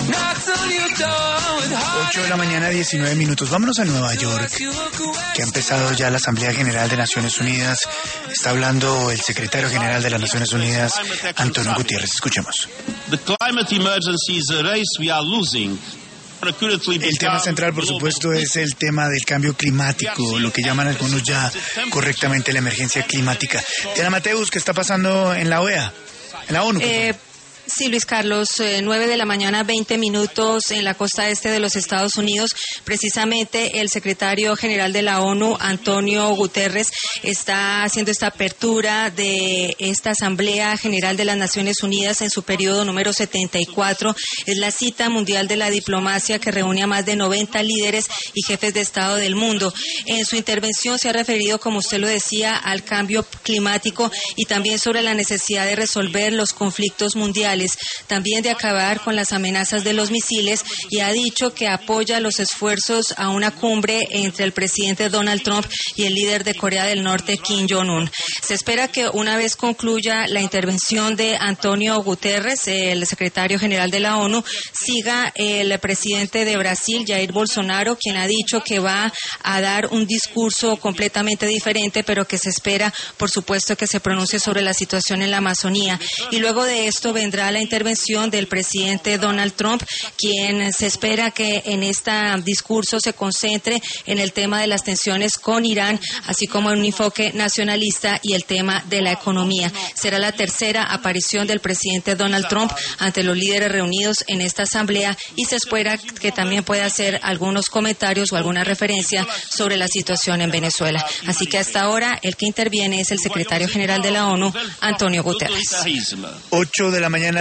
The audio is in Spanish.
8 de la mañana, 19 minutos. Vámonos a Nueva York, que ha empezado ya la Asamblea General de Naciones Unidas. Está hablando el secretario general de las Naciones Unidas, Antonio Guterres. Escuchemos. El tema central, por supuesto, es el tema del cambio climático, lo que llaman algunos ya correctamente la emergencia climática. Diana Mateus, ¿qué está pasando en la OEA? En la ONU. Sí, Luis Carlos, 9 de la mañana, 20 minutos en la costa este de los Estados Unidos. Precisamente el secretario general de la ONU, Antonio Guterres, está haciendo esta apertura de esta Asamblea General de las Naciones Unidas en su periodo número 74. Es la cita mundial de la diplomacia que reúne a más de 90 líderes y jefes de Estado del mundo. En su intervención se ha referido, como usted lo decía, al cambio climático y también sobre la necesidad de resolver los conflictos mundiales, también de acabar con las amenazas de los misiles, y ha dicho que apoya los esfuerzos a una cumbre entre el presidente Donald Trump y el líder de Corea del Norte, Kim Jong-un. Se espera que una vez concluya la intervención de Antonio Guterres, el secretario general de la ONU, siga el presidente de Brasil, Jair Bolsonaro, quien ha dicho que va a dar un discurso completamente diferente, pero que se espera, por supuesto, que se pronuncie sobre la situación en la Amazonía. Y luego de esto vendrá la intervención del presidente Donald Trump, quien se espera que en este discurso se concentre en el tema de las tensiones con Irán, así como en un enfoque nacionalista y el tema de la economía. Será la tercera aparición del presidente Donald Trump ante los líderes reunidos en esta asamblea, y se espera que también pueda hacer algunos comentarios o alguna referencia sobre la situación en Venezuela. Así que hasta ahora el que interviene es el secretario general de la ONU, Antonio Guterres. 8 de la mañana.